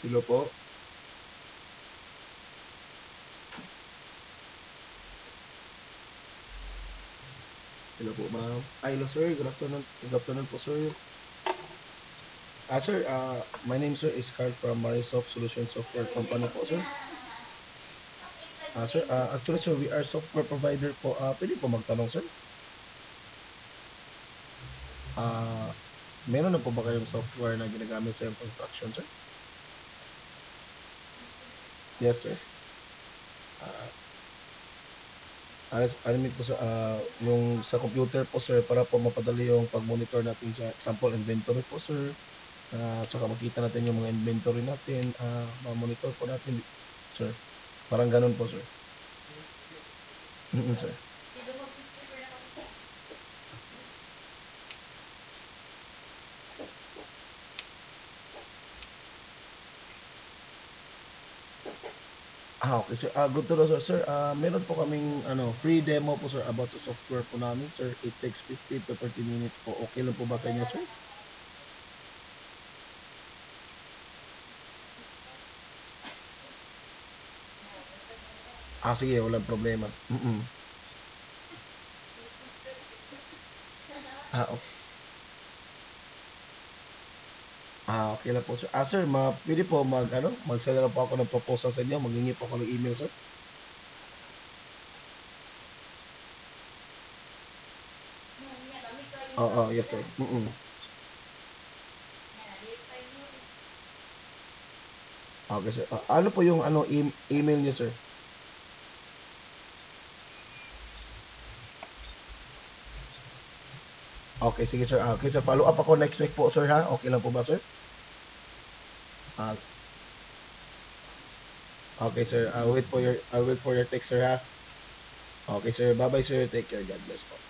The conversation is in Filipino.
Hello po. Hello po, ma'am. Hello, sir. Good afternoon. Good afternoon po, sir. Sir, my name, sir, is Carl from Marisoft Solution Software Company po, sir. Sir, actually, sir, we are software provider po. Pwede po magtanong, sir? Ah, meron na po ba kayong software na ginagamit sa iyong construction, sir? Yes, sir. Ah, I mean po, sir, yung sa computer po, sir, para po mapadali yung pag-monitor natin sa example inventory po, sir. Tsaka makita natin yung mga inventory natin, ma-monitor po natin, sir. Parang ganun po, sir. Sir. Okay, sir. Good to know, sir. Sir, meron po kaming free demo po, sir, about sa software po namin, sir. It takes 15 to 30 minutes po. Okay lang po ba sa inyo, sir? Sige, walang problema. Okay. Okay lang po, sir. Sir, pwede po mag-send na lang po ako ng proposal sa inyo. Maghingi po ako ng email, sir. Oo, yes, sir. Okay, sir. Ano po yung email niyo, sir? Okay, sige, sir. Okay, sir. Follow up ako next week po, sir, ha? Okay lang po ba, sir? Ah, okay, sir. I'll wait for your text, sir, ha? Okay, sir. Bye-bye, sir. Take care. God bless po.